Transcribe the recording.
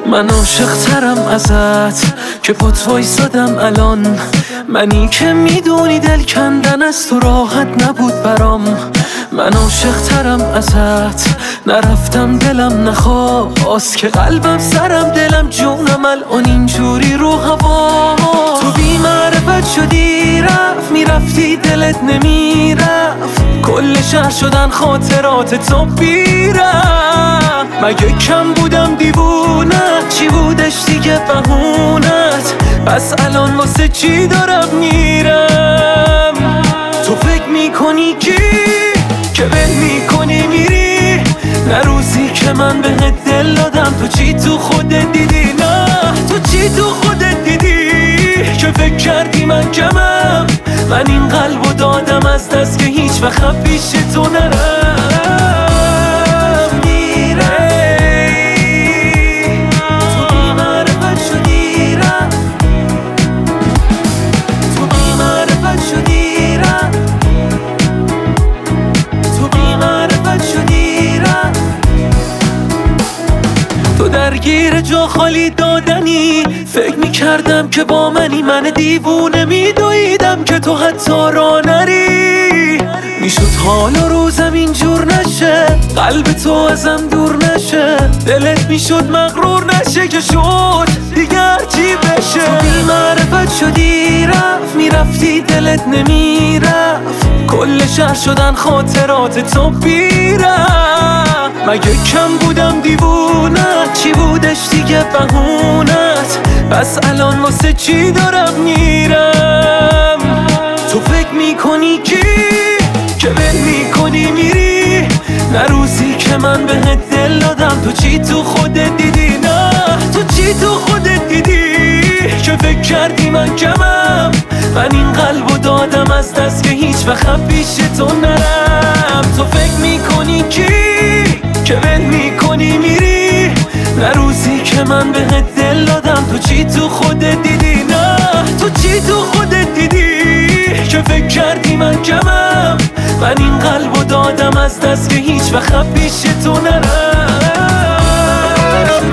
من عاشق ترم ازت که پات وایسادم الان، منی که میدونی دل کندن از تو راحت نبود برام. من عاشق ترم ازت، نرفتم دلم نخواست که قلبم سرم دلم جونم الان اینجوری رو هوا. تو بی معرفت شدی رفت، میرفتی دلت نمیرفت، کل شهر شدن خاطرات تو بیرم. مگه کم بودم دیوونه، چی بودش دیگه بهونت؟ پس الان واسه چی دارم میرم؟ تو فکر میکنی که ول میکنی میری، نه روزی که من بهت دل دادم تو چی تو خودت دیدی؟ نه تو چی تو خودت دیدی که فکر کردی من کمم؟ من این قلبو دادم از دست که هیچ وقت پیش تو نرم. درگیر جا خالی دادنی، فکر میکردم که با منی، من دیوونه میدویدم که تو حتی را نری. میشد حال و روزم اینجور نشه، قلب تو ازم دور نشه، دلت میشد مغرور نشه که شد دیگر چی بشه. تو بی معرفت شدی رفت، میرفتی دلت نمیرفت، کل شهر شدن خاطرات تو بیرم. مگه کم بودم دیوونه، چی بودش دیگه بهونت؟ پس الان واسه چی دارم میرم؟ تو فکر میکنی که ول میکنی میری، نه روزی که من بهت دل دادم تو چی تو خودت دیدی؟ نه تو چی تو خودت دیدی که فکر کردی من کمم؟ من این قلبو دادم از دست که هیچ وقت پیش تو نرم. تو فکر میکنی که ول میکنی میری، نه روزی که من بهت دل دادم تو چی تو خودت دیدی؟ نه تو چی تو خودت دیدی که فکر کردی من کمم؟ من این قلبو دادم از دست که هیچ وقت پیش تو نرم.